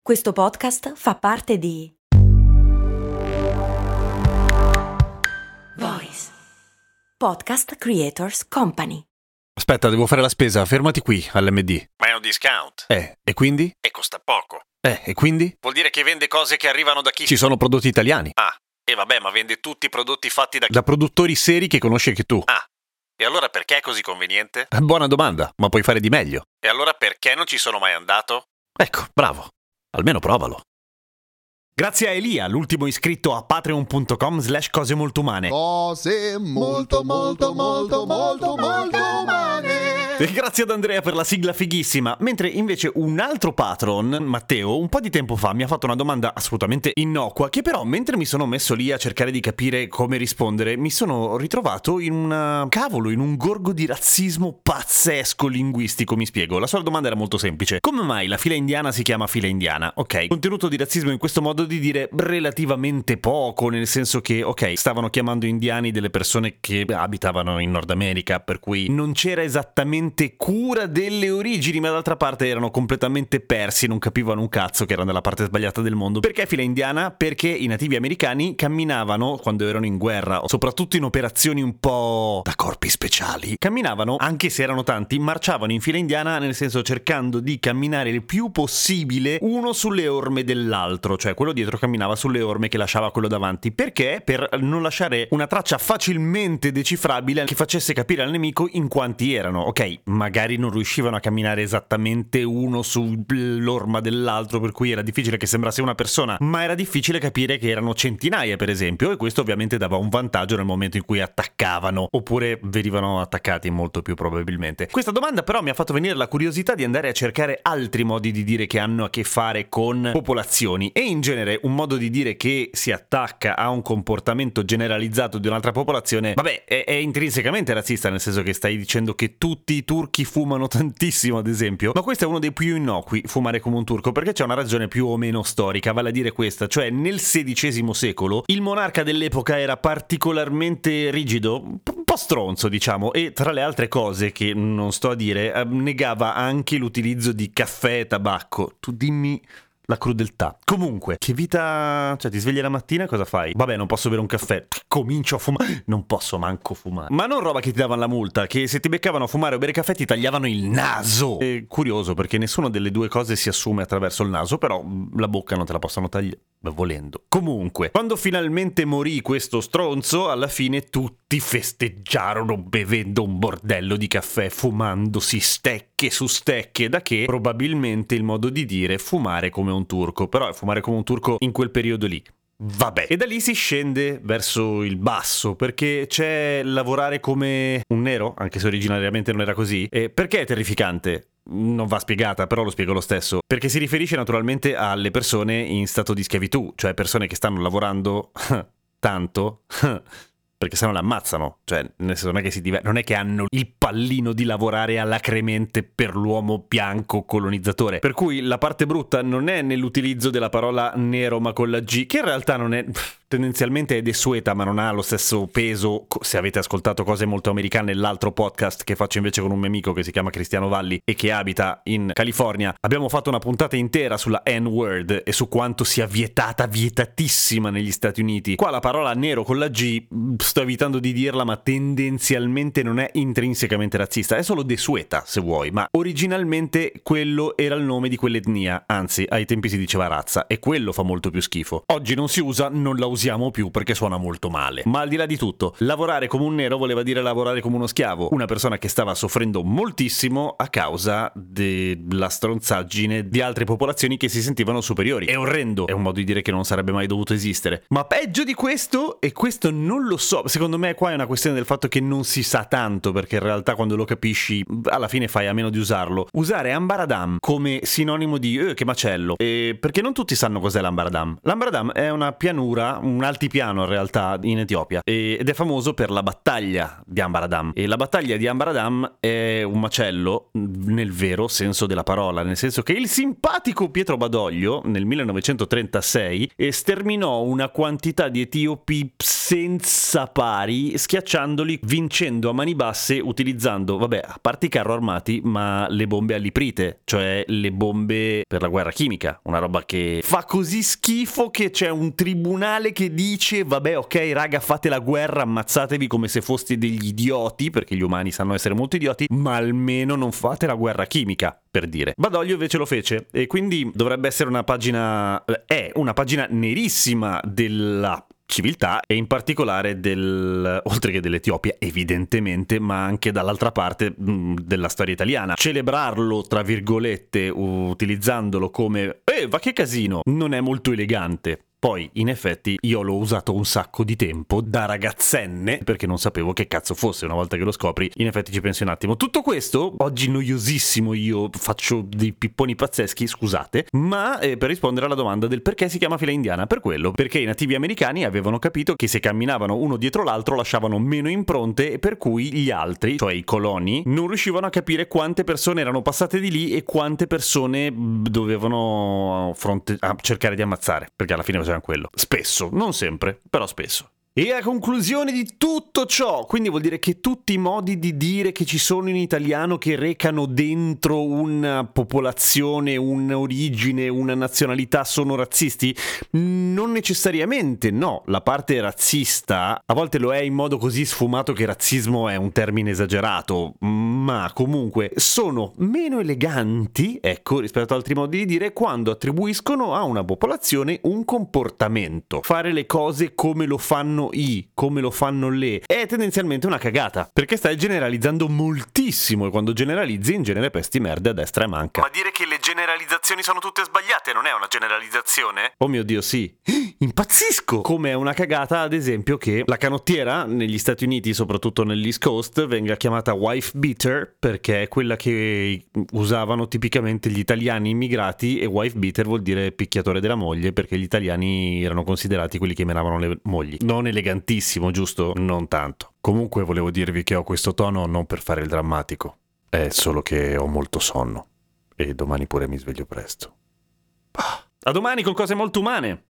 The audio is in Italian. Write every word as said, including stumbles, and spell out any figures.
Questo podcast fa parte di Voice Podcast Creators Company. Aspetta, devo fare la spesa, fermati qui all'M D. Ma è un discount. Eh, e quindi? E costa poco. Eh, e quindi? Vuol dire che vende cose che arrivano da chi? Ci sono prodotti italiani. Ah, e vabbè, ma vende tutti i prodotti fatti da chi? Da produttori seri che conosci anche tu. Ah, e allora perché è così conveniente? Buona domanda, ma puoi fare di meglio. E allora perché non ci sono mai andato? Ecco, bravo. Almeno provalo. Grazie a Elia, l'ultimo iscritto a patreon.com slash cose molto umane. Cose molto molto molto molto molto umane. E grazie ad Andrea per la sigla fighissima. Mentre invece un altro patron, Matteo, un po' di tempo fa mi ha fatto una domanda assolutamente innocua, che però mentre mi sono messo lì a cercare di capire come rispondere, mi sono ritrovato in una... cavolo, in un gorgo di razzismo pazzesco linguistico. Mi spiego. La sua domanda era molto semplice. Come mai la fila indiana si chiama fila indiana? Ok. Contenuto di razzismo in questo modo di dire relativamente poco, nel senso che, ok, stavano chiamando indiani delle persone che abitavano in Nord America, per cui non c'era esattamente cura delle origini, ma d'altra parte erano completamente persi, non capivano un cazzo che erano nella parte sbagliata del mondo. Perché fila indiana? Perché i nativi americani camminavano quando erano in guerra, soprattutto in operazioni un po' da corpi speciali. Camminavano, anche se erano tanti, marciavano in fila indiana, nel senso cercando di camminare il più possibile uno sulle orme dell'altro, cioè quello dietro camminava sulle orme che lasciava quello davanti. Perché? Per non lasciare una traccia facilmente decifrabile che facesse capire al nemico in quanti erano. Ok, magari non riuscivano a camminare esattamente uno sull'orma dell'altro, per cui era difficile che sembrasse una persona, ma era difficile capire che erano centinaia, per esempio, e questo ovviamente dava un vantaggio nel momento in cui attaccavano, oppure venivano attaccati molto più probabilmente. Questa domanda però mi ha fatto venire la curiosità di andare a cercare altri modi di dire che hanno a che fare con popolazioni, e in genere un modo di dire che si attacca a un comportamento generalizzato di un'altra popolazione, vabbè, è, è intrinsecamente razzista, nel senso che stai dicendo che tutti i turchi fumano tantissimo, ad esempio, ma questo è uno dei più innocui, fumare come un turco, perché c'è una ragione più o meno storica, vale a dire questa, cioè nel sedicesimo secolo il monarca dell'epoca era particolarmente rigido, un po' stronzo diciamo, e tra le altre cose che non sto a dire, negava anche l'utilizzo di caffè e tabacco. Tu dimmi la crudeltà. Comunque, che vita... cioè ti svegli la mattina e cosa fai? Vabbè, non posso bere un caffè, comincio a fumare. Non posso manco fumare. Ma non roba che ti davano la multa, che se ti beccavano a fumare o bere caffè ti tagliavano il naso. È curioso perché nessuna delle due cose si assume attraverso il naso, però la bocca non te la possono tagliare, volendo. Comunque, quando finalmente morì questo stronzo, alla fine tutti festeggiarono bevendo un bordello di caffè, fumandosi stecche su stecche, da che probabilmente il modo di dire fumare come un turco, però fumare come un turco in quel periodo lì. Vabbè, e da lì si scende verso il basso, perché c'è lavorare come un nero, anche se originariamente non era così. E perché è terrificante? Non va spiegata, però lo spiego lo stesso. Perché si riferisce naturalmente alle persone in stato di schiavitù, cioè persone che stanno lavorando tanto perché se no le ammazzano, cioè nel senso non è che si diver- non è che hanno il pallino di lavorare alacremente per l'uomo bianco colonizzatore. Per cui la parte brutta non è nell'utilizzo della parola nero ma con la G, che in realtà non è... tendenzialmente è desueta, ma non ha lo stesso peso. Se avete ascoltato Cose molto americane, l'altro podcast che faccio invece con un mio amico che si chiama Cristiano Valli e che abita in California, abbiamo fatto una puntata intera sulla N-word e su quanto sia vietata, vietatissima negli Stati Uniti. Qua la parola nero con la G, sto evitando di dirla, ma tendenzialmente non è intrinsecamente razzista, è solo desueta se vuoi, ma originalmente quello era il nome di quell'etnia, anzi ai tempi si diceva razza, e quello fa molto più schifo. Oggi non si usa, non la usiamo più perché suona molto male. Ma al di là di tutto, lavorare come un nero voleva dire lavorare come uno schiavo, una persona che stava soffrendo moltissimo a causa della stronzaggine di altre popolazioni che si sentivano superiori. È orrendo, è un modo di dire che non sarebbe mai dovuto esistere. Ma peggio di questo, e questo non lo so, secondo me qua è una questione del fatto che non si sa tanto, perché in realtà quando lo capisci alla fine fai a meno di usarlo. Usare Ambaradam come sinonimo di eh, che macello, e perché non tutti sanno cos'è l'Ambaradam. L'Ambaradam è una pianura, un altipiano in realtà in Etiopia ed è famoso per la battaglia di Ambaradam. E la battaglia di Ambaradam è un macello nel vero senso della parola, nel senso che il simpatico Pietro Badoglio nel millenovecentotrentasei sterminò una quantità di etiopi senza pari, schiacciandoli, vincendo a mani basse utilizzando, vabbè, a parte i carro armati, ma le bombe all'iprite, cioè le bombe per la guerra chimica, una roba che fa così schifo che c'è un tribunale che dice vabbè, ok raga, fate la guerra, ammazzatevi come se foste degli idioti, perché gli umani sanno essere molto idioti, ma almeno non fate la guerra chimica, per dire. Badoglio invece lo fece e quindi dovrebbe essere una pagina, è una pagina nerissima della civiltà e in particolare del, oltre che dell'Etiopia evidentemente, ma anche dall'altra parte mh, della storia italiana. Celebrarlo tra virgolette utilizzandolo come eh va che casino non è molto elegante. Poi, in effetti, io l'ho usato un sacco di tempo da ragazzenne perché non sapevo che cazzo fosse. Una volta che lo scopri, in effetti ci pensi un attimo. Tutto questo, oggi noiosissimo, io faccio dei pipponi pazzeschi, scusate, ma eh, per rispondere alla domanda del perché si chiama fila indiana, per quello, perché i nativi americani avevano capito che se camminavano uno dietro l'altro lasciavano meno impronte e per cui gli altri, cioè i coloni, non riuscivano a capire quante persone erano passate di lì e quante persone dovevano fronte- a cercare di ammazzare, perché alla fine facevano quello. Spesso, non sempre, però spesso. E a conclusione di tutto ciò, quindi vuol dire che tutti i modi di dire che ci sono in italiano che recano dentro una popolazione, un'origine, una nazionalità sono razzisti? Non necessariamente, no. La parte razzista a volte lo è in modo così sfumato che razzismo è un termine esagerato, ma comunque sono meno eleganti, ecco, rispetto ad altri modi di dire, quando attribuiscono a una popolazione un comportamento. Fare le cose come lo fanno i, come lo fanno le, è tendenzialmente una cagata, perché stai generalizzando moltissimo e quando generalizzi in genere pesti merda a destra e manca. Ma dire che le generalizzazioni sono tutte sbagliate non è una generalizzazione? Oh mio Dio, sì. Impazzisco! Come è una cagata, ad esempio, che la canottiera negli Stati Uniti, soprattutto nell'East Coast, venga chiamata wife beater perché è quella che usavano tipicamente gli italiani immigrati, e wife beater vuol dire picchiatore della moglie, perché gli italiani erano considerati quelli che menavano le mogli. Non elegantissimo, giusto? Non tanto. Comunque volevo dirvi che ho questo tono non per fare il drammatico, è solo che ho molto sonno e domani pure mi sveglio presto. A domani con cose molto umane!